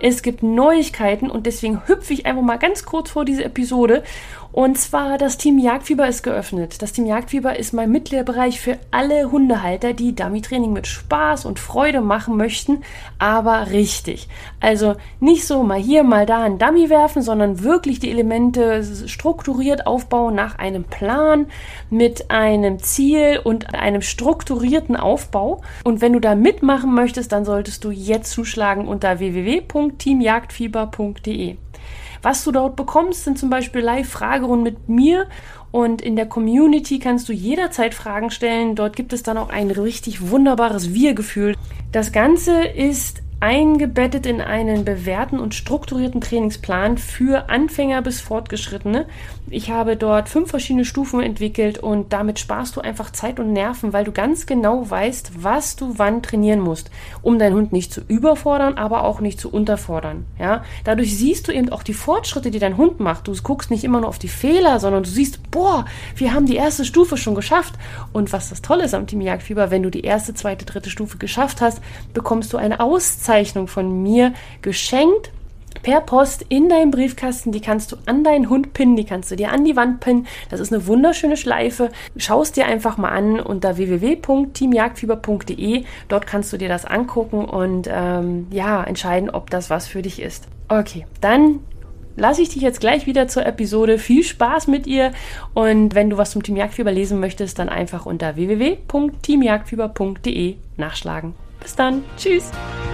Es gibt Neuigkeiten und deswegen hüpfe ich einfach mal ganz kurz vor diese Episode. Und zwar, das Team Jagdfieber ist geöffnet. Das Team Jagdfieber ist mein Mitgliederbereich für alle Hundehalter, die Dummy-Training mit Spaß und Freude machen möchten, aber richtig. Also nicht so mal hier, mal da ein Dummy werfen, sondern wirklich die Elemente strukturiert aufbauen nach einem Plan, mit einem Ziel und einem strukturierten Aufbau. Und wenn du da mitmachen möchtest, dann solltest du jetzt zuschlagen unter www.teamjagdfieber.de. Was du dort bekommst, sind zum Beispiel Live-Fragerunden mit mir und in der Community kannst du jederzeit Fragen stellen. Dort gibt es dann auch ein richtig wunderbares Wir-Gefühl. Das Ganze ist eingebettet in einen bewährten und strukturierten Trainingsplan für Anfänger bis Fortgeschrittene. Ich habe dort 5 verschiedene Stufen entwickelt und damit sparst du einfach Zeit und Nerven, weil du ganz genau weißt, was du wann trainieren musst, um deinen Hund nicht zu überfordern, aber auch nicht zu unterfordern. Ja? Dadurch siehst du eben auch die Fortschritte, die dein Hund macht. Du guckst nicht immer nur auf die Fehler, sondern du siehst, boah, wir haben die erste Stufe schon geschafft. Und was das Tolle ist am Team Jagdfieber, wenn du die erste, zweite, dritte Stufe geschafft hast, bekommst du eine Auszeichnung von mir geschenkt per Post in deinem Briefkasten. Die kannst du an deinen Hund pinnen, die kannst du dir an die Wand pinnen. Das ist eine wunderschöne Schleife. Schau es dir einfach mal an unter www.teamjagdfieber.de. Dort kannst du dir das angucken und entscheiden, ob das was für dich ist. Okay, dann lasse ich dich jetzt gleich wieder zur Episode. Viel Spaß mit ihr und wenn du was zum Team Jagdfieber lesen möchtest, dann einfach unter www.teamjagdfieber.de nachschlagen. Bis dann. Tschüss.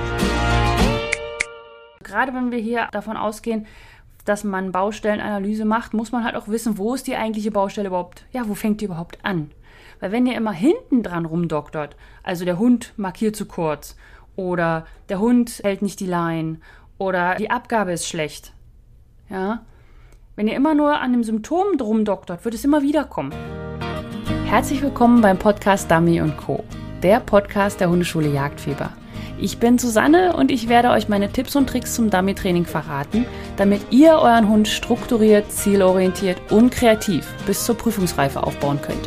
Gerade wenn wir hier davon ausgehen, dass man Baustellenanalyse macht, muss man halt auch wissen, wo ist die eigentliche Baustelle überhaupt, wo fängt die überhaupt an? Weil wenn ihr immer hinten dran rumdoktert, also der Hund markiert zu kurz oder der Hund hält nicht die Line oder die Abgabe ist schlecht, wenn ihr immer nur an dem Symptom drum doktert, wird es immer wieder kommen. Herzlich willkommen beim Podcast Dummy & Co., der Podcast der Hundeschule Jagdfieber. Ich bin Susanne und ich werde euch meine Tipps und Tricks zum Dummy-Training verraten, damit ihr euren Hund strukturiert, zielorientiert und kreativ bis zur Prüfungsreife aufbauen könnt.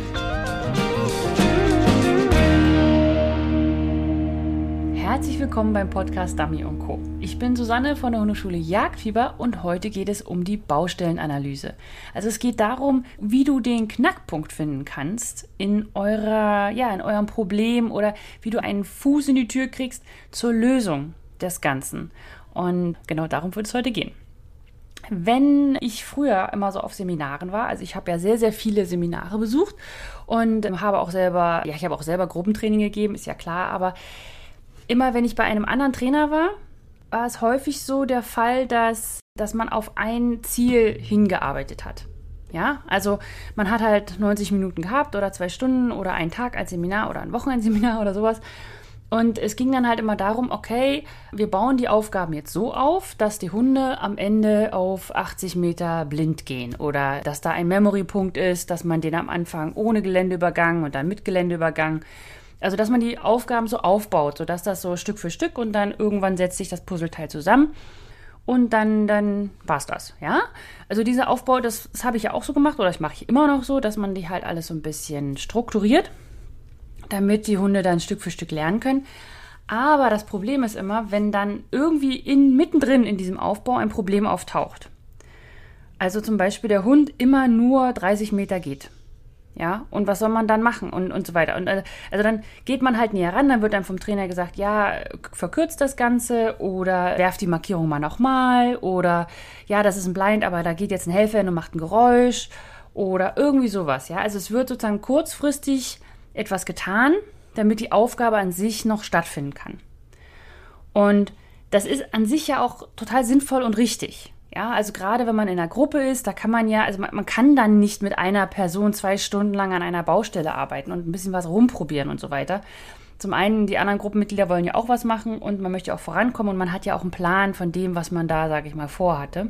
Herzlich willkommen beim Podcast Dummy & Co. Ich bin Susanne von der Hundeschule Jagdfieber und heute geht es um die Baustellenanalyse. Also es geht darum, wie du den Knackpunkt finden kannst in eurem Problem oder wie du einen Fuß in die Tür kriegst zur Lösung des Ganzen. Und genau darum wird es heute gehen. Wenn ich früher immer so auf Seminaren war, also ich habe ja sehr, sehr viele Seminare besucht und habe auch selber Gruppentraining gegeben, ist ja klar, aber immer wenn ich bei einem anderen Trainer war es häufig so der Fall, dass man auf ein Ziel hingearbeitet hat. Ja, also man hat halt 90 Minuten gehabt oder 2 Stunden oder einen Tag als Seminar oder ein Wochenendseminar oder sowas. Und es ging dann halt immer darum, okay, wir bauen die Aufgaben jetzt so auf, dass die Hunde am Ende auf 80 Meter blind gehen oder dass da ein Memory-Punkt ist, dass man den am Anfang ohne Geländeübergang und dann mit Geländeübergang. Also, dass man die Aufgaben so aufbaut, sodass das so Stück für Stück und dann irgendwann setzt sich das Puzzleteil zusammen und dann war's das, ja? Also, dieser Aufbau, das habe ich ja auch so gemacht oder das mache ich immer noch so, dass man die halt alles so ein bisschen strukturiert, damit die Hunde dann Stück für Stück lernen können. Aber das Problem ist immer, wenn dann irgendwie mittendrin in diesem Aufbau ein Problem auftaucht. Also zum Beispiel der Hund immer nur 30 Meter geht. Ja, und was soll man dann machen und so weiter. Und also dann geht man halt näher ran, dann wird dann vom Trainer gesagt, ja, verkürzt das Ganze oder werft die Markierung mal nochmal oder ja, das ist ein Blind, aber da geht jetzt ein Helfer hin und macht ein Geräusch oder irgendwie sowas. Ja, also es wird sozusagen kurzfristig etwas getan, damit die Aufgabe an sich noch stattfinden kann. Und das ist an sich ja auch total sinnvoll und richtig. Ja, also gerade wenn man in einer Gruppe ist, da kann man man kann dann nicht mit einer Person 2 Stunden lang an einer Baustelle arbeiten und ein bisschen was rumprobieren und so weiter. Zum einen, die anderen Gruppenmitglieder wollen ja auch was machen und man möchte auch vorankommen und man hat ja auch einen Plan von dem, was man da, sage ich mal, vorhatte.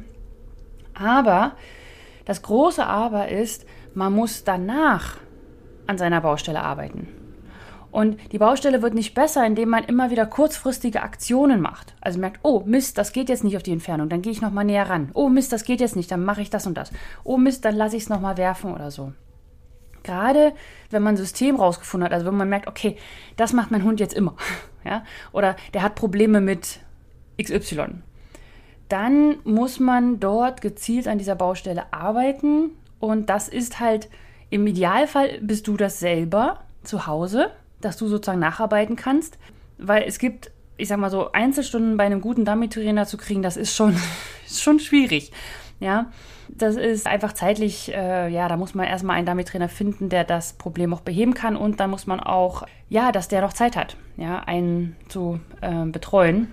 Aber das große Aber ist, man muss danach an seiner Baustelle arbeiten. Und die Baustelle wird nicht besser, indem man immer wieder kurzfristige Aktionen macht. Also merkt, oh Mist, das geht jetzt nicht auf die Entfernung, dann gehe ich nochmal näher ran. Oh Mist, das geht jetzt nicht, dann mache ich das und das. Oh Mist, dann lasse ich es nochmal werfen oder so. Gerade wenn man ein System rausgefunden hat, also wenn man merkt, okay, das macht mein Hund jetzt immer. Ja? Oder der hat Probleme mit XY. dann muss man dort gezielt an dieser Baustelle arbeiten. Und das ist halt, im Idealfall bist du das selber zu Hause, dass du sozusagen nacharbeiten kannst. Weil es gibt, ich sag mal so, Einzelstunden bei einem guten Dummy-Trainer zu kriegen, das ist schon schwierig. Ja, das ist einfach zeitlich, da muss man erstmal einen Dummy-Trainer finden, der das Problem auch beheben kann. Und dann muss man auch, dass der noch Zeit hat, ja, einen zu betreuen.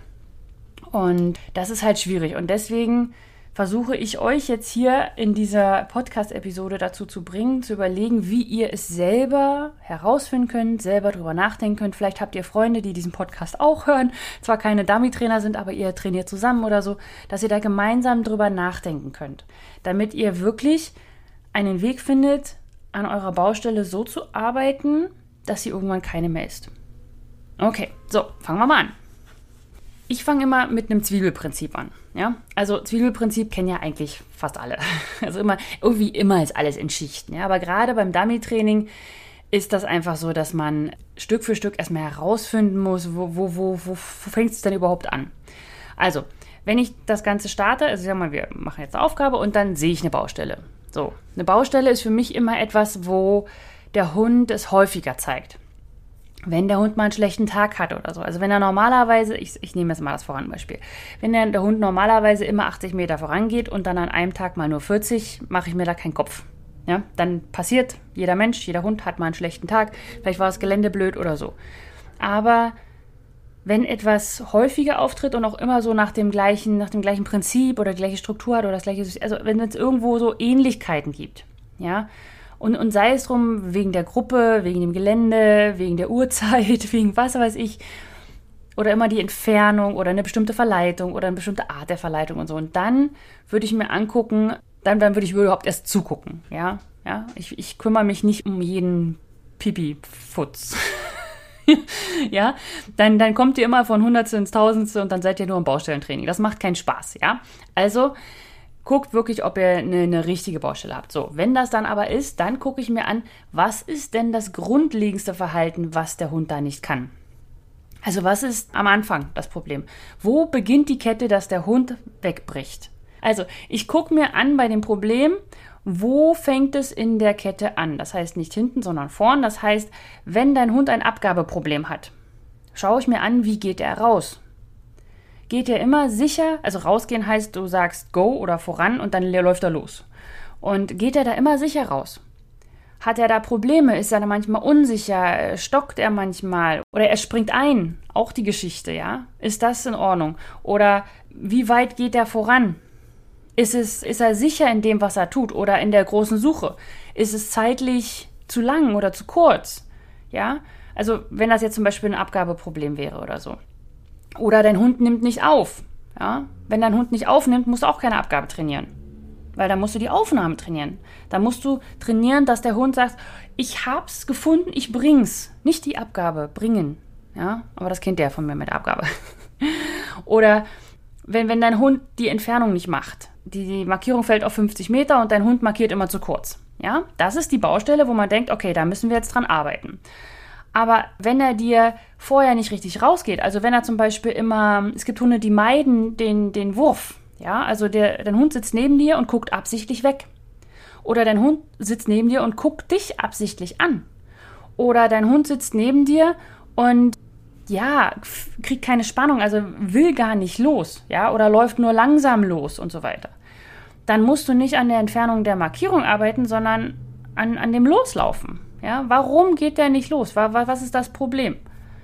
Und das ist halt schwierig. Und deswegen versuche ich euch jetzt hier in dieser Podcast-Episode dazu zu bringen, zu überlegen, wie ihr es selber herausfinden könnt, selber drüber nachdenken könnt. Vielleicht habt ihr Freunde, die diesen Podcast auch hören, zwar keine Dummy-Trainer sind, aber ihr trainiert zusammen oder so, dass ihr da gemeinsam drüber nachdenken könnt, damit ihr wirklich einen Weg findet, an eurer Baustelle so zu arbeiten, dass sie irgendwann keine mehr ist. Okay, so, fangen wir mal an. Ich fange immer mit einem Zwiebelprinzip an. Ja? Also Zwiebelprinzip kennen ja eigentlich fast alle. Also irgendwie immer ist alles in Schichten. Ja? Aber gerade beim Dummy-Training ist das einfach so, dass man Stück für Stück erstmal herausfinden muss, wo fängt es denn überhaupt an. Also, wenn ich das Ganze starte, also sagen wir mal, wir machen jetzt eine Aufgabe und dann sehe ich eine Baustelle. So, eine Baustelle ist für mich immer etwas, wo der Hund es häufiger zeigt. Wenn der Hund mal einen schlechten Tag hat oder so. Also wenn er normalerweise, ich nehme jetzt mal das Voranbeispiel, wenn der Hund normalerweise immer 80 Meter vorangeht und dann an einem Tag mal nur 40, mache ich mir da keinen Kopf. Ja, dann passiert, jeder Mensch, jeder Hund hat mal einen schlechten Tag, vielleicht war das Gelände blöd oder so. Aber wenn etwas häufiger auftritt und auch immer so nach dem gleichen Prinzip oder die gleiche Struktur hat oder das gleiche, also wenn es irgendwo so Ähnlichkeiten gibt, ja, und sei es drum, wegen der Gruppe, wegen dem Gelände, wegen der Uhrzeit, wegen was weiß ich, oder immer die Entfernung oder eine bestimmte Verleitung oder eine bestimmte Art der Verleitung und so. Und dann würde ich mir angucken, dann würde ich überhaupt erst zugucken, ja. Ich kümmere mich nicht um jeden Pipi-Futz. Ja, dann kommt ihr immer von Hundertste ins Tausendste und dann seid ihr nur im Baustellentraining. Das macht keinen Spaß, ja. Also guckt wirklich, ob ihr eine richtige Baustelle habt. So, wenn das dann aber ist, dann gucke ich mir an, was ist denn das grundlegendste Verhalten, was der Hund da nicht kann? Also was ist am Anfang das Problem? Wo beginnt die Kette, dass der Hund wegbricht? Also ich gucke mir an bei dem Problem, wo fängt es in der Kette an? Das heißt nicht hinten, sondern vorn. Das heißt, wenn dein Hund ein Abgabeproblem hat, schaue ich mir an, wie geht er raus? Geht er immer sicher, also rausgehen heißt, du sagst go oder voran und dann läuft er los. Und geht er da immer sicher raus? Hat er da Probleme? Ist er da manchmal unsicher? Stockt er manchmal? Oder er springt ein? Auch die Geschichte, ja? Ist das in Ordnung? Oder wie weit geht er voran? Ist er sicher in dem, was er tut oder in der großen Suche? Ist es zeitlich zu lang oder zu kurz? Ja? Also wenn das jetzt zum Beispiel ein Abgabeproblem wäre oder so. Oder dein Hund nimmt nicht auf. Ja? Wenn dein Hund nicht aufnimmt, musst du auch keine Abgabe trainieren. Weil dann musst du die Aufnahme trainieren. Dann musst du trainieren, dass der Hund sagt, ich hab's gefunden, ich bring's. Nicht die Abgabe, bringen. Ja? Aber das kennt der von mir mit Abgabe. Oder wenn dein Hund die Entfernung nicht macht. Die Markierung fällt auf 50 Meter und dein Hund markiert immer zu kurz. Ja? Das ist die Baustelle, wo man denkt, okay, da müssen wir jetzt dran arbeiten. Aber wenn er dir vorher nicht richtig rausgeht, also wenn er zum Beispiel immer, es gibt Hunde, die meiden den Wurf, ja, also dein Hund sitzt neben dir und guckt absichtlich weg. Oder dein Hund sitzt neben dir und guckt dich absichtlich an. Oder dein Hund sitzt neben dir und kriegt keine Spannung, also will gar nicht los, ja, oder läuft nur langsam los und so weiter. Dann musst du nicht an der Entfernung der Markierung arbeiten, sondern an dem Loslaufen. Ja, warum geht der nicht los? Was ist das Problem?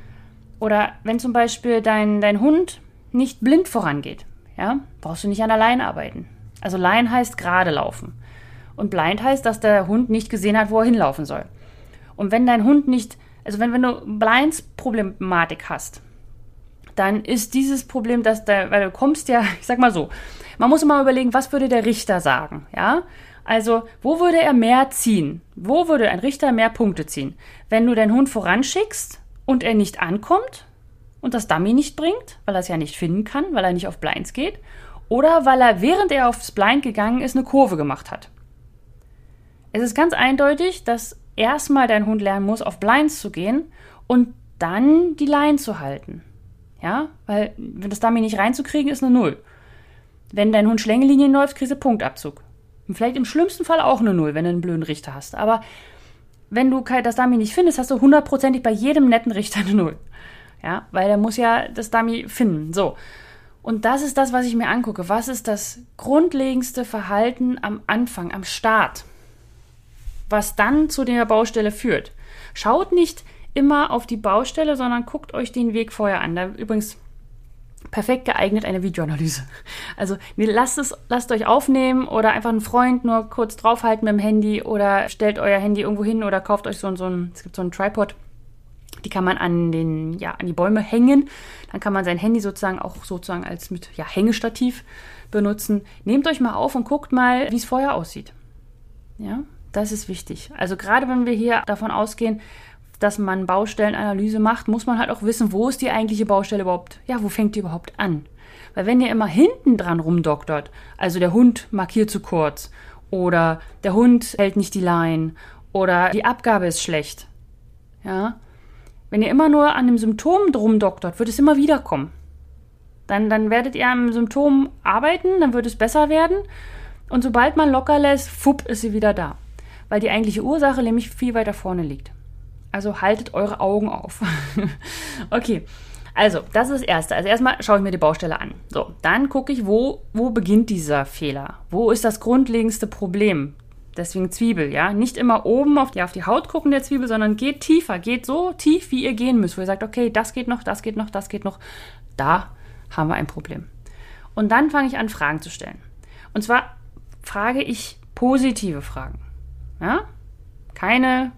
Oder wenn zum Beispiel dein Hund nicht blind vorangeht, ja, brauchst du nicht an der Leine arbeiten. Also Line heißt gerade laufen. Und blind heißt, dass der Hund nicht gesehen hat, wo er hinlaufen soll. Und wenn dein Hund nicht, also wenn du Blinds-Problematik hast, dann ist dieses Problem, weil du kommst ja, ich sag mal so, man muss immer überlegen, was würde der Richter sagen, ja? Also, wo würde er mehr ziehen? Wo würde ein Richter mehr Punkte ziehen? Wenn du deinen Hund voranschickst und er nicht ankommt und das Dummy nicht bringt, weil er es ja nicht finden kann, weil er nicht auf Blinds geht, oder weil er, während er aufs Blind gegangen ist, eine Kurve gemacht hat. Es ist ganz eindeutig, dass erstmal dein Hund lernen muss, auf Blinds zu gehen und dann die Line zu halten. Ja, weil wenn das Dummy nicht reinzukriegen, ist eine 0. Wenn dein Hund Schlängelinien läuft, kriegst du Punktabzug. Und vielleicht im schlimmsten Fall auch eine 0, wenn du einen blöden Richter hast. Aber wenn du das Dummy nicht findest, hast du 100%ig bei jedem netten Richter eine 0. Ja, weil der muss ja das Dummy finden. So. Und das ist das, was ich mir angucke. Was ist das grundlegendste Verhalten am Anfang, am Start, was dann zu der Baustelle führt? Schaut nicht immer auf die Baustelle, sondern guckt euch den Weg vorher an. Da übrigens perfekt geeignet eine Videoanalyse. Also lasst euch aufnehmen oder einfach einen Freund nur kurz draufhalten mit dem Handy oder stellt euer Handy irgendwo hin oder kauft euch es gibt so einen Tripod, die kann man an die Bäume hängen. Dann kann man sein Handy sozusagen als mit Hängestativ benutzen. Nehmt euch mal auf und guckt mal, wie es vorher aussieht. Ja, das ist wichtig. Also gerade wenn wir hier davon ausgehen, dass man Baustellenanalyse macht, muss man halt auch wissen, wo ist die eigentliche Baustelle überhaupt, wo fängt die überhaupt an? Weil wenn ihr immer hinten dran rumdoktert, also der Hund markiert zu kurz oder der Hund hält nicht die Line oder die Abgabe ist schlecht, wenn ihr immer nur an dem Symptom drum doktert, wird es immer wieder kommen. Dann werdet ihr am Symptom arbeiten, dann wird es besser werden und sobald man locker lässt, ist sie wieder da. Weil die eigentliche Ursache nämlich viel weiter vorne liegt. Also haltet eure Augen auf. Okay, also das ist das Erste. Also erstmal schaue ich mir die Baustelle an. So, dann gucke ich, wo beginnt dieser Fehler? Wo ist das grundlegendste Problem? Deswegen Zwiebel, Nicht immer oben auf die Haut gucken der Zwiebel, sondern geht tiefer, geht so tief, wie ihr gehen müsst. Wo ihr sagt, okay, das geht noch, das geht noch, das geht noch. Da haben wir ein Problem. Und dann fange ich an, Fragen zu stellen. Und zwar frage ich positive Fragen. Ja? Keine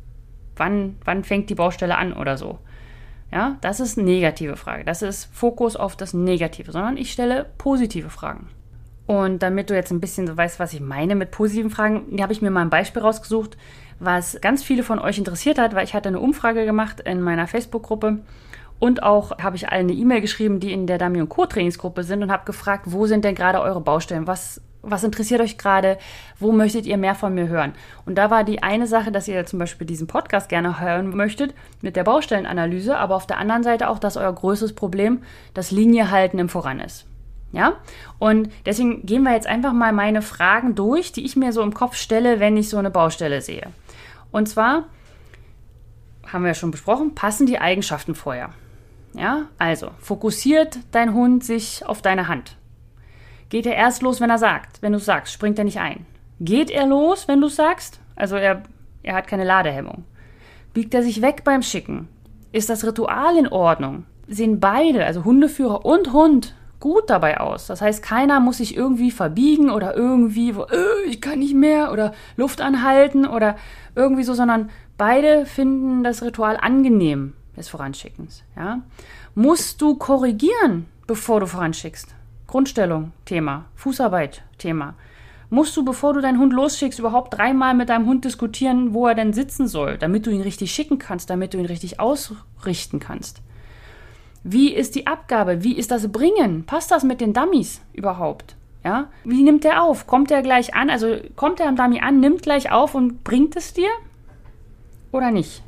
wann fängt die Baustelle an oder so. Ja, das ist eine negative Frage. Das ist Fokus auf das Negative, sondern ich stelle positive Fragen. Und damit du jetzt ein bisschen so weißt, was ich meine mit positiven Fragen, habe ich mir mal ein Beispiel rausgesucht, was ganz viele von euch interessiert hat, weil ich hatte eine Umfrage gemacht in meiner Facebook-Gruppe und auch habe ich allen eine E-Mail geschrieben, die in der Dummy & Co. Trainingsgruppe sind und habe gefragt, wo sind denn gerade eure Baustellen? Was interessiert euch gerade? Wo möchtet ihr mehr von mir hören? Und da war die eine Sache, dass ihr zum Beispiel diesen Podcast gerne hören möchtet mit der Baustellenanalyse, aber auf der anderen Seite auch, dass euer größtes Problem das Liniehalten im Voran ist. Ja? Und deswegen gehen wir jetzt einfach mal meine Fragen durch, die ich mir so im Kopf stelle, wenn ich so eine Baustelle sehe. Und zwar, haben wir ja schon besprochen, passen die Eigenschaften vorher. Ja? Also, fokussiert dein Hund sich auf deine Hand? Geht er erst los, wenn du sagst, springt er nicht ein? Geht er los, wenn du sagst? Also er hat keine Ladehemmung. Biegt er sich weg beim Schicken? Ist das Ritual in Ordnung? Sehen beide, also Hundeführer und Hund, gut dabei aus? Das heißt, keiner muss sich irgendwie verbiegen oder irgendwie, ich kann nicht mehr oder Luft anhalten oder irgendwie so, sondern beide finden das Ritual angenehm des Voranschickens. Ja? Musst du korrigieren, bevor du voranschickst? Grundstellung, Thema. Fußarbeit, Thema. Musst du, bevor du deinen Hund losschickst, überhaupt 3-mal mit deinem Hund diskutieren, wo er denn sitzen soll, damit du ihn richtig schicken kannst, damit du ihn richtig ausrichten kannst? Wie ist die Abgabe? Wie ist das Bringen? Passt das mit den Dummies überhaupt? Ja? Wie nimmt der auf? Kommt der gleich an? Also kommt der am Dummy an, nimmt gleich auf und bringt es dir? Oder nicht?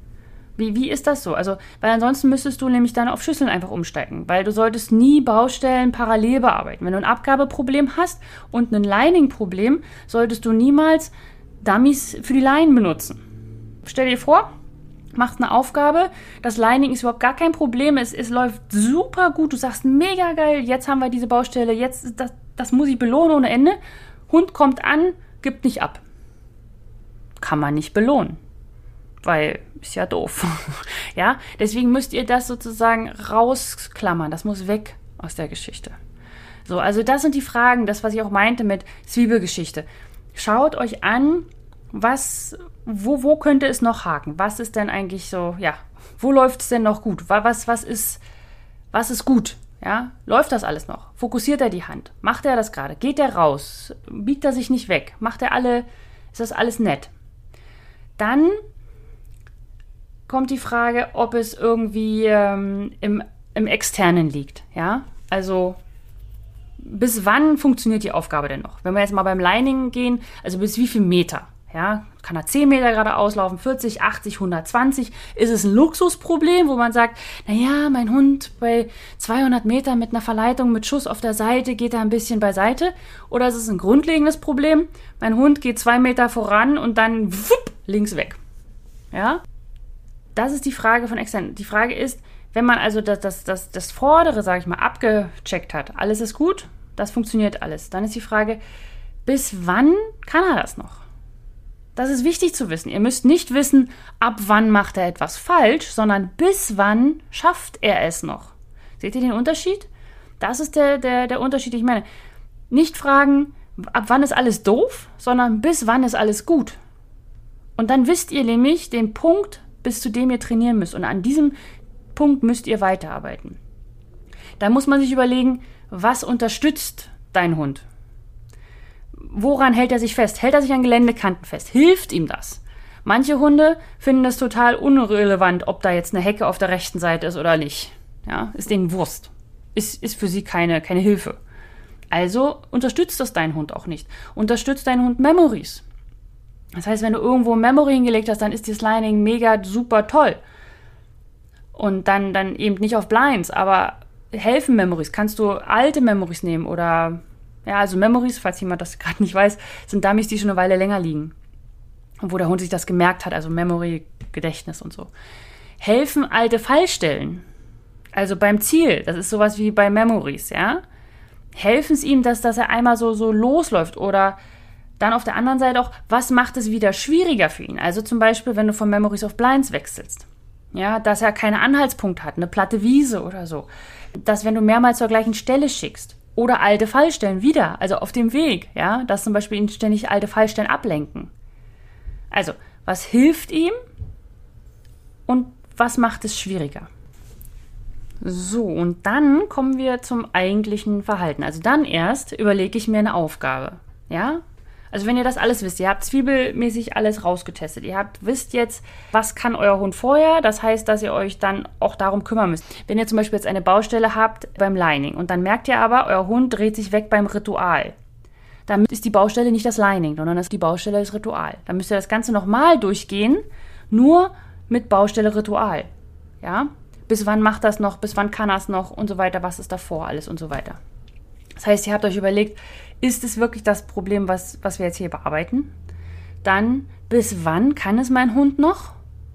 Wie ist das so? Also, weil ansonsten müsstest du nämlich dann auf Schüsseln einfach umsteigen, weil du solltest nie Baustellen parallel bearbeiten. Wenn du ein Abgabeproblem hast und ein Lining-Problem, solltest du niemals Dummies für die Line benutzen. Stell dir vor, machst eine Aufgabe, das Lining ist überhaupt gar kein Problem, es läuft super gut, du sagst, mega geil, jetzt haben wir diese Baustelle, jetzt das muss ich belohnen ohne Ende. Hund kommt an, gibt nicht ab. Kann man nicht belohnen. Weil, ist ja doof. Ja, deswegen müsst ihr das sozusagen rausklammern. Das muss weg aus der Geschichte. So, also das sind die Fragen, das, was ich auch meinte mit Zwiebelgeschichte. Schaut euch an, wo könnte es noch haken? Was ist denn eigentlich so, wo läuft es denn noch gut? Was ist gut? Ja, läuft das alles noch? Fokussiert er die Hand? Macht er das gerade? Geht er raus? Biegt er sich nicht weg? Ist das alles nett? Dann kommt die Frage, ob es irgendwie im Externen liegt. Ja, also bis wann funktioniert die Aufgabe denn noch? Wenn wir jetzt mal beim Lining gehen, also bis wie viel Meter? Ja, kann er 10 Meter geradeaus laufen, 40, 80, 120. Ist es ein Luxusproblem, wo man sagt, naja, mein Hund bei 200 Metern mit einer Verleitung, mit Schuss auf der Seite, geht er ein bisschen beiseite? Oder ist es ein grundlegendes Problem? Mein Hund geht 2 Meter voran und dann wupp, links weg. Ja? Das ist die Frage von extern. Die Frage ist, wenn man also das Vordere, sage ich mal, abgecheckt hat, alles ist gut, das funktioniert alles, dann ist die Frage, bis wann kann er das noch? Das ist wichtig zu wissen. Ihr müsst nicht wissen, ab wann macht er etwas falsch, sondern bis wann schafft er es noch. Seht ihr den Unterschied? Das ist der Unterschied. Ich meine, nicht fragen, ab wann ist alles doof, sondern bis wann ist alles gut. Und dann wisst ihr nämlich den Punkt, bis zu dem ihr trainieren müsst. Und an diesem Punkt müsst ihr weiterarbeiten. Da muss man sich überlegen, was unterstützt dein Hund? Woran hält er sich fest? Hält er sich an Geländekanten fest? Hilft ihm das? Manche Hunde finden das total unrelevant, ob da jetzt eine Hecke auf der rechten Seite ist oder nicht. Ja, ist denen Wurst. Ist für sie keine Hilfe. Also unterstützt das dein Hund auch nicht. Unterstützt dein Hund Memories. Das heißt, wenn du irgendwo ein Memory hingelegt hast, dann ist das Lining mega super toll. Und dann eben nicht auf Blinds, aber helfen Memories. Kannst du alte Memories nehmen oder... Ja, also Memories, falls jemand das gerade nicht weiß, sind Dummies, die schon eine Weile länger liegen. Und wo der Hund sich das gemerkt hat, also Memory, Gedächtnis und so. Helfen alte Fallstellen. Also beim Ziel, das ist sowas wie bei Memories, ja. Helfen es ihm, dass er einmal so losläuft oder dann auf der anderen Seite auch, was macht es wieder schwieriger für ihn? Also zum Beispiel, wenn du von Memories auf Blinds wechselst. Ja, dass er keinen Anhaltspunkt hat, eine platte Wiese oder so. Dass wenn du mehrmals zur gleichen Stelle schickst, oder alte Fallstellen wieder, also auf dem Weg, ja, dass zum Beispiel ihn ständig alte Fallstellen ablenken. Also, was hilft ihm und was macht es schwieriger? So, und dann kommen wir zum eigentlichen Verhalten. Also dann erst überlege ich mir eine Aufgabe, ja. Also wenn ihr das alles wisst, ihr habt zwiebelmäßig alles rausgetestet, wisst jetzt, was kann euer Hund vorher, das heißt, dass ihr euch dann auch darum kümmern müsst. Wenn ihr zum Beispiel jetzt eine Baustelle habt beim Lining und dann merkt ihr aber, euer Hund dreht sich weg beim Ritual, dann ist die Baustelle nicht das Lining, sondern die Baustelle das Ritual. Dann müsst ihr das Ganze nochmal durchgehen, nur mit Baustelle Ritual, ja. Bis wann macht das noch, bis wann kann das noch und so weiter, was ist davor alles und so weiter. Das heißt, ihr habt euch überlegt, ist es wirklich das Problem, was wir jetzt hier bearbeiten? Dann, bis wann kann es mein Hund noch?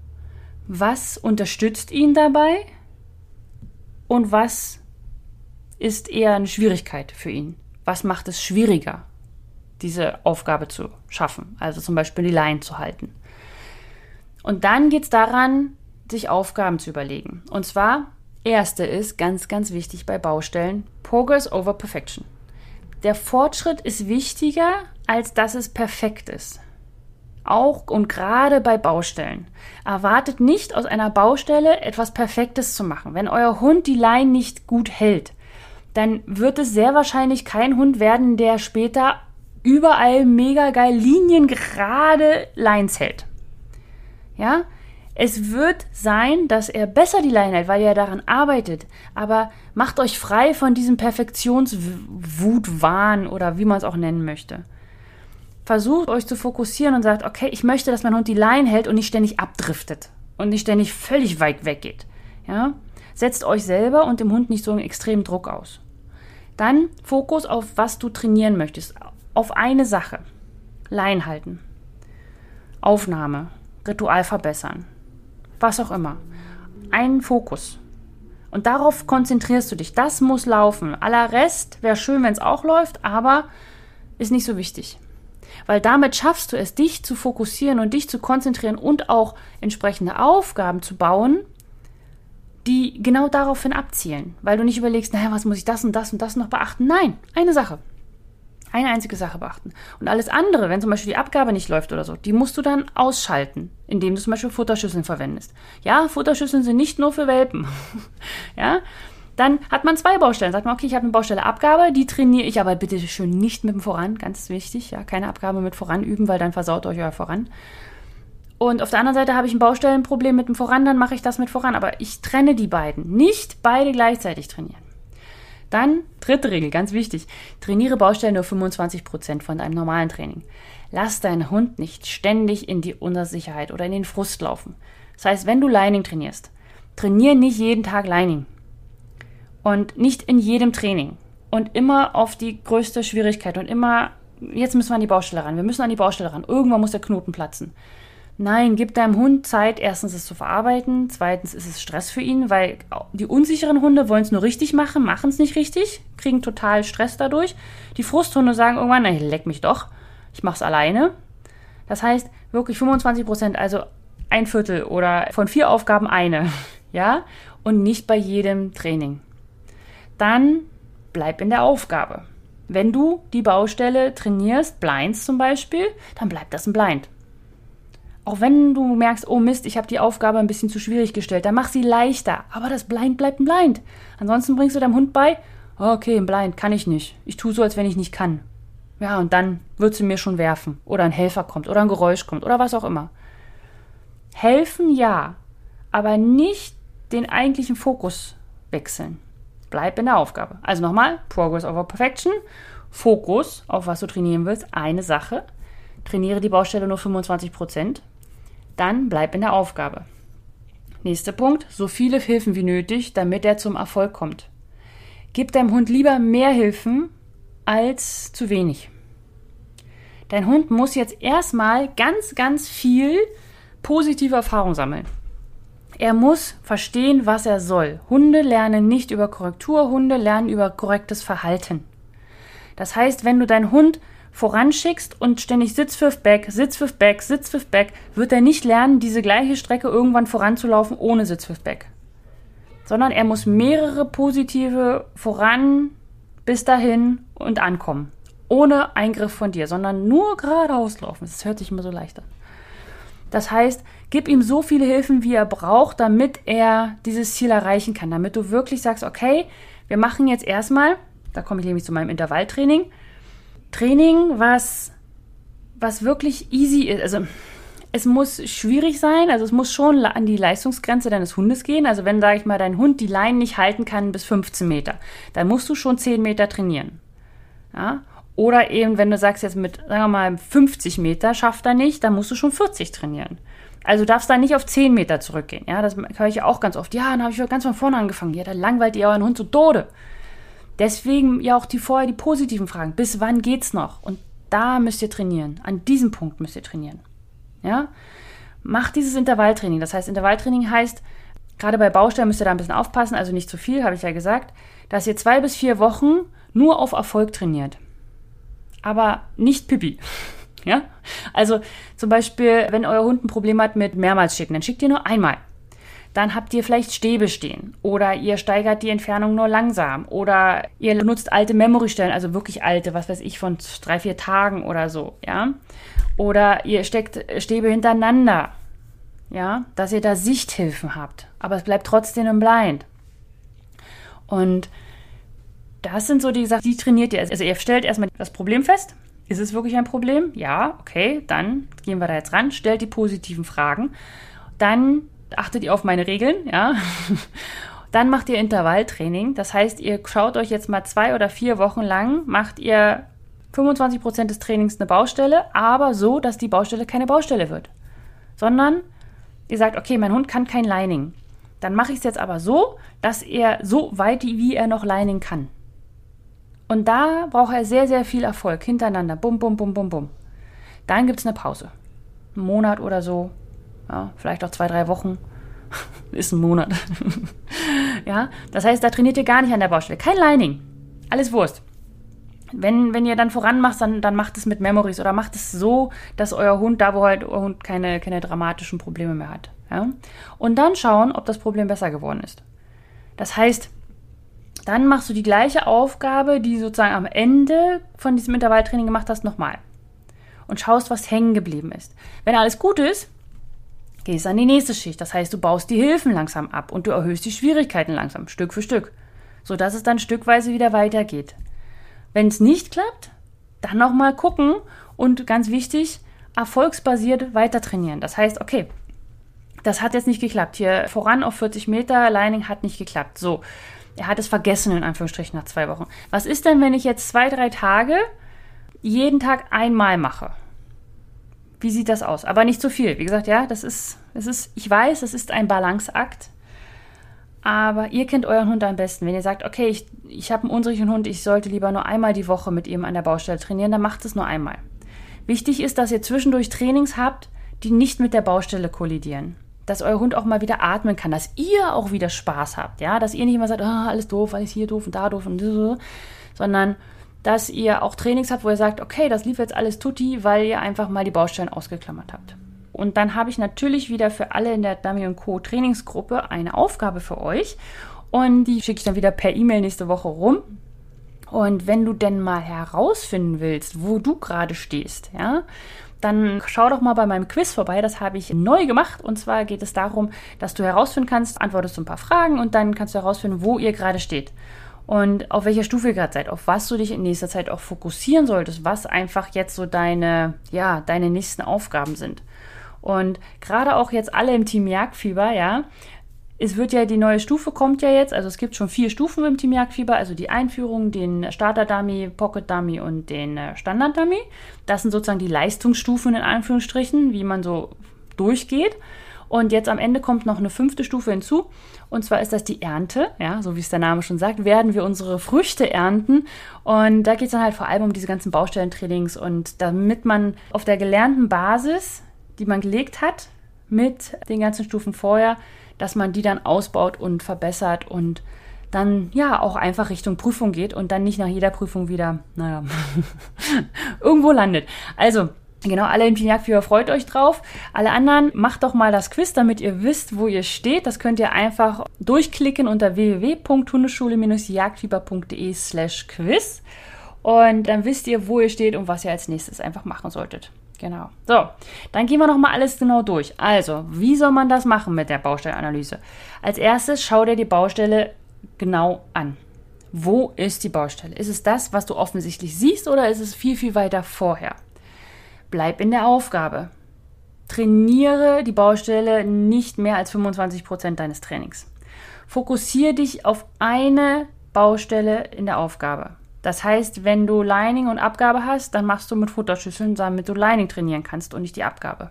Was unterstützt ihn dabei? Und was ist eher eine Schwierigkeit für ihn? Was macht es schwieriger, diese Aufgabe zu schaffen? Also zum Beispiel die Leine zu halten. Und dann geht es daran, sich Aufgaben zu überlegen. Und zwar, erste ist, ganz, ganz wichtig bei Baustellen, Progress over Perfection. Der Fortschritt ist wichtiger, als dass es perfekt ist. Auch und gerade bei Baustellen. Erwartet nicht aus einer Baustelle etwas Perfektes zu machen. Wenn euer Hund die Leine nicht gut hält, dann wird es sehr wahrscheinlich kein Hund werden, der später überall mega geil liniengerade Lines hält. Ja? Es wird sein, dass er besser die Leine hält, weil er daran arbeitet. Aber macht euch frei von diesem Perfektionswutwahn oder wie man es auch nennen möchte. Versucht euch zu fokussieren und sagt, okay, ich möchte, dass mein Hund die Leine hält und nicht ständig abdriftet und nicht ständig völlig weit weggeht. Ja? Setzt euch selber und dem Hund nicht so einen extremen Druck aus. Dann Fokus auf, was du trainieren möchtest. Auf eine Sache. Leine halten. Aufnahme. Ritual verbessern. Was auch immer. Einen Fokus. Und darauf konzentrierst du dich. Das muss laufen. Aller Rest wäre schön, wenn es auch läuft, aber ist nicht so wichtig. Weil damit schaffst du es, dich zu fokussieren und dich zu konzentrieren und auch entsprechende Aufgaben zu bauen, die genau daraufhin abzielen. Weil du nicht überlegst, naja, was muss ich das und das und das noch beachten? Nein, eine Sache. Eine einzige Sache beachten. Und alles andere, wenn zum Beispiel die Abgabe nicht läuft oder so, die musst du dann ausschalten, indem du zum Beispiel Futterschüsseln verwendest. Ja, Futterschüsseln sind nicht nur für Welpen. Ja, dann hat man 2 Baustellen. Sagt man, okay, ich habe eine Baustelle Abgabe, die trainiere ich aber bitte schön nicht mit dem Voran. Ganz wichtig, ja, keine Abgabe mit Voran üben, weil dann versaut euch euer Voran. Und auf der anderen Seite habe ich ein Baustellenproblem mit dem Voran, dann mache ich das mit Voran. Aber ich trenne die beiden. Nicht beide gleichzeitig trainieren. Dann, dritte Regel, ganz wichtig, trainiere Baustellen nur 25% von deinem normalen Training. Lass deinen Hund nicht ständig in die Unsicherheit oder in den Frust laufen. Das heißt, wenn du Lining trainierst, trainiere nicht jeden Tag Lining und nicht in jedem Training und immer auf die größte Schwierigkeit und immer, jetzt müssen wir an die Baustelle ran, wir müssen an die Baustelle ran, irgendwann muss der Knoten platzen. Nein, gib deinem Hund Zeit, erstens es zu verarbeiten, zweitens ist es Stress für ihn, weil die unsicheren Hunde wollen es nur richtig machen, machen es nicht richtig, kriegen total Stress dadurch. Die Frusthunde sagen irgendwann, na, leck mich doch, ich mache es alleine. Das heißt, wirklich 25%, also 1/4 oder von 4 Aufgaben eine, ja, und nicht bei jedem Training. Dann bleib in der Aufgabe. Wenn du die Baustelle trainierst, Blinds zum Beispiel, dann bleibt das ein Blind. Auch wenn du merkst, oh Mist, ich habe die Aufgabe ein bisschen zu schwierig gestellt, dann mach sie leichter. Aber das Blind bleibt ein Blind. Ansonsten bringst du deinem Hund bei, okay, ein Blind kann ich nicht. Ich tue so, als wenn ich nicht kann. Ja, und dann wird sie mir schon werfen. Oder ein Helfer kommt oder ein Geräusch kommt oder was auch immer. Helfen ja, aber nicht den eigentlichen Fokus wechseln. Bleib in der Aufgabe. Also nochmal, Progress over Perfection. Fokus auf was du trainieren willst, eine Sache. Trainiere die Baustelle nur 25%. Dann bleib in der Aufgabe. Nächster Punkt, so viele Hilfen wie nötig, damit er zum Erfolg kommt. Gib deinem Hund lieber mehr Hilfen als zu wenig. Dein Hund muss jetzt erstmal ganz, ganz viel positive Erfahrung sammeln. Er muss verstehen, was er soll. Hunde lernen nicht über Korrektur, Hunde lernen über korrektes Verhalten. Das heißt, wenn du deinen Hund voranschickst und ständig Sitzpfiff back, wird er nicht lernen, diese gleiche Strecke irgendwann voranzulaufen ohne Sitzpfiff back. Sondern er muss mehrere positive voran, bis dahin und ankommen. Ohne Eingriff von dir, sondern nur geradeaus laufen. Das hört sich immer so leicht an. Das heißt, gib ihm so viele Hilfen, wie er braucht, damit er dieses Ziel erreichen kann. Damit du wirklich sagst, okay, wir machen jetzt erstmal, da komme ich nämlich zu meinem Intervalltraining, was wirklich easy ist. Also es muss schwierig sein, also es muss schon an die Leistungsgrenze deines Hundes gehen. Also wenn, sage ich mal, dein Hund die Leine nicht halten kann bis 15 Meter, dann musst du schon 10 Meter trainieren. Ja? Oder eben, wenn du sagst jetzt mit, sagen wir mal, 50 Meter schafft er nicht, dann musst du schon 40 trainieren. Also darfst da nicht auf 10 Meter zurückgehen. Ja, das höre ich ja auch ganz oft. Ja, dann habe ich ganz von vorne angefangen. Ja, dann langweilt ihr euren Hund so Tode. Deswegen ja auch vorher die positiven Fragen. Bis wann geht's noch? Und da müsst ihr trainieren. An diesem Punkt müsst ihr trainieren. Ja? Macht dieses Intervalltraining. Das heißt, Intervalltraining heißt, gerade bei Baustellen müsst ihr da ein bisschen aufpassen, also nicht zu viel, habe ich ja gesagt, dass ihr 2 bis 4 Wochen nur auf Erfolg trainiert. Aber nicht Pipi. Ja? Also zum Beispiel, wenn euer Hund ein Problem hat mit mehrmals schicken, dann schickt ihr nur einmal. Dann habt ihr vielleicht Stäbe stehen oder ihr steigert die Entfernung nur langsam oder ihr nutzt alte Memory-Stellen, also wirklich alte, was weiß ich, von 3-4 Tagen oder so, ja. Oder ihr steckt Stäbe hintereinander, ja, dass ihr da Sichthilfen habt, aber es bleibt trotzdem im Blind. Und das sind so die Sachen, die trainiert ihr. Also ihr stellt erstmal das Problem fest. Ist es wirklich ein Problem? Ja, okay, dann gehen wir da jetzt ran, stellt die positiven Fragen. Dann achtet ihr auf meine Regeln, ja. Dann macht ihr Intervalltraining. Das heißt, ihr schaut euch jetzt mal 2 oder 4 Wochen lang, macht ihr 25% des Trainings eine Baustelle, aber so, dass die Baustelle keine Baustelle wird. Sondern ihr sagt, okay, mein Hund kann kein Lining. Dann mache ich es jetzt aber so, dass er so weit, wie er noch Lining kann. Und da braucht er sehr, sehr viel Erfolg hintereinander. Bum, bum, bum, bum, bum. Dann gibt es eine Pause. 1 Monat oder so. Ja, vielleicht auch 2-3 Wochen. Ist ein Monat. Ja, das heißt, da trainiert ihr gar nicht an der Baustelle. Kein Lining. Alles Wurst. Wenn ihr dann voran macht, dann macht es mit Memories oder macht es so, dass euer Hund, da wo halt euer Hund keine dramatischen Probleme mehr hat. Ja? Und dann schauen, ob das Problem besser geworden ist. Das heißt, dann machst du die gleiche Aufgabe, die sozusagen am Ende von diesem Intervalltraining gemacht hast, nochmal. Und schaust, was hängen geblieben ist. Wenn alles gut ist, gehst an die nächste Schicht. Das heißt, du baust die Hilfen langsam ab und du erhöhst die Schwierigkeiten langsam, Stück für Stück, sodass es dann stückweise wieder weitergeht. Wenn es nicht klappt, dann nochmal gucken und ganz wichtig, erfolgsbasiert weiter trainieren. Das heißt, okay, das hat jetzt nicht geklappt. Hier voran auf 40 Meter, Lining hat nicht geklappt. So, er hat es vergessen, in Anführungsstrichen, nach 2 Wochen. Was ist denn, wenn ich jetzt 2, 3 Tage jeden Tag einmal mache? Wie sieht das aus? Aber nicht zu viel. Wie gesagt, ja, ich weiß, es ist ein Balanceakt. Aber ihr kennt euren Hund am besten. Wenn ihr sagt, okay, ich habe einen unsicheren Hund, ich sollte lieber nur einmal die Woche mit ihm an der Baustelle trainieren, dann macht es nur einmal. Wichtig ist, dass ihr zwischendurch Trainings habt, die nicht mit der Baustelle kollidieren. Dass euer Hund auch mal wieder atmen kann, dass ihr auch wieder Spaß habt. Ja? Dass ihr nicht immer sagt, alles doof, alles hier doof und da doof und so, sondern dass ihr auch Trainings habt, wo ihr sagt, okay, das lief jetzt alles tutti, weil ihr einfach mal die Baustellen ausgeklammert habt. Und dann habe ich natürlich wieder für alle in der Dummy & Co. Trainingsgruppe eine Aufgabe für euch. Und die schicke ich dann wieder per E-Mail nächste Woche rum. Und wenn du denn mal herausfinden willst, wo du gerade stehst, ja, dann schau doch mal bei meinem Quiz vorbei. Das habe ich neu gemacht. Und zwar geht es darum, dass du herausfinden kannst, antwortest du ein paar Fragen und dann kannst du herausfinden, wo ihr gerade steht. Und auf welcher Stufe ihr gerade seid, auf was du dich in nächster Zeit auch fokussieren solltest, was einfach jetzt so deine nächsten Aufgaben sind. Und gerade auch jetzt alle im Team Jagdfieber, ja, es wird ja, die neue Stufe kommt ja jetzt, also es gibt schon 4 Stufen im Team Jagdfieber, also die Einführung, den Starter-Dummy, Pocket-Dummy und den Standard-Dummy. Das sind sozusagen die Leistungsstufen in Anführungsstrichen, wie man so durchgeht. Und jetzt am Ende kommt noch eine 5. Stufe hinzu, und zwar ist das die Ernte, ja, so wie es der Name schon sagt, werden wir unsere Früchte ernten. Und da geht es dann halt vor allem um diese ganzen Baustellentrainings, und damit man auf der gelernten Basis, die man gelegt hat, mit den ganzen Stufen vorher, dass man die dann ausbaut und verbessert und dann ja auch einfach Richtung Prüfung geht und dann nicht nach jeder Prüfung wieder, irgendwo landet. Also, genau, alle im Team Jagdfieber, freut euch drauf. Alle anderen, macht doch mal das Quiz, damit ihr wisst, wo ihr steht. Das könnt ihr einfach durchklicken unter www.hundeschule-jagdfieber.de/quiz, und dann wisst ihr, wo ihr steht und was ihr als nächstes einfach machen solltet. Genau. So, dann gehen wir nochmal alles genau durch. Also, wie soll man das machen mit der Baustellenanalyse? Als erstes schau dir die Baustelle genau an. Wo ist die Baustelle? Ist es das, was du offensichtlich siehst, oder ist es viel, viel weiter vorher? Bleib in der Aufgabe. Trainiere die Baustelle nicht mehr als 25% deines Trainings. Fokussiere dich auf eine Baustelle in der Aufgabe. Das heißt, wenn du Lining und Abgabe hast, dann machst du mit Futterschüsseln, damit du Lining trainieren kannst und nicht die Abgabe.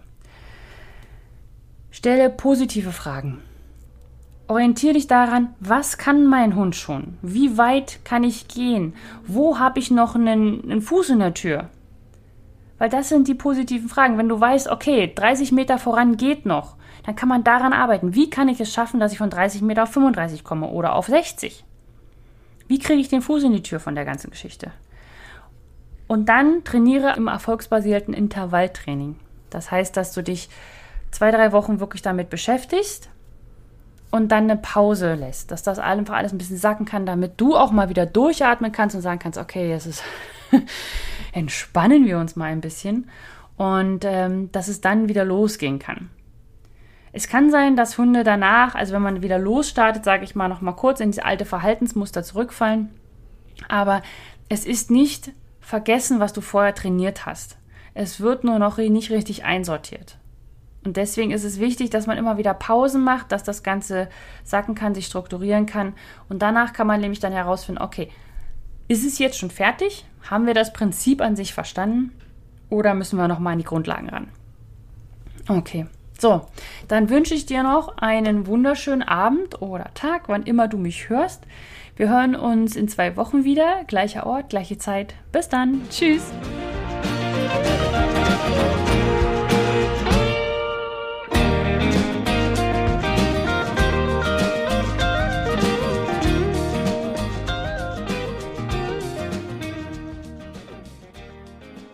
Stelle positive Fragen. Orientiere dich daran, was kann mein Hund schon? Wie weit kann ich gehen? Wo habe ich noch einen Fuß in der Tür? Weil das sind die positiven Fragen. Wenn du weißt, okay, 30 Meter voran geht noch, dann kann man daran arbeiten. Wie kann ich es schaffen, dass ich von 30 Meter auf 35 komme oder auf 60? Wie kriege ich den Fuß in die Tür von der ganzen Geschichte? Und dann trainiere im erfolgsbasierten Intervalltraining. Das heißt, dass du dich 2, 3 Wochen wirklich damit beschäftigst und dann eine Pause lässt, dass das einfach alles ein bisschen sacken kann, damit du auch mal wieder durchatmen kannst und sagen kannst, okay, jetzt ist entspannen wir uns mal ein bisschen, und dass es dann wieder losgehen kann. Es kann sein, dass Hunde danach, also wenn man wieder losstartet, sage ich mal, noch mal kurz in diese alte Verhaltensmuster zurückfallen. Aber es ist nicht vergessen, was du vorher trainiert hast. Es wird nur noch nicht richtig einsortiert. Und deswegen ist es wichtig, dass man immer wieder Pausen macht, dass das Ganze sacken kann, sich strukturieren kann. Und danach kann man nämlich dann herausfinden, okay, ist es jetzt schon fertig? Haben wir das Prinzip an sich verstanden? Oder müssen wir noch mal an die Grundlagen ran? Okay. So, dann wünsche ich dir noch einen wunderschönen Abend oder Tag, wann immer du mich hörst. Wir hören uns in 2 Wochen wieder. Gleicher Ort, gleiche Zeit. Bis dann. Tschüss.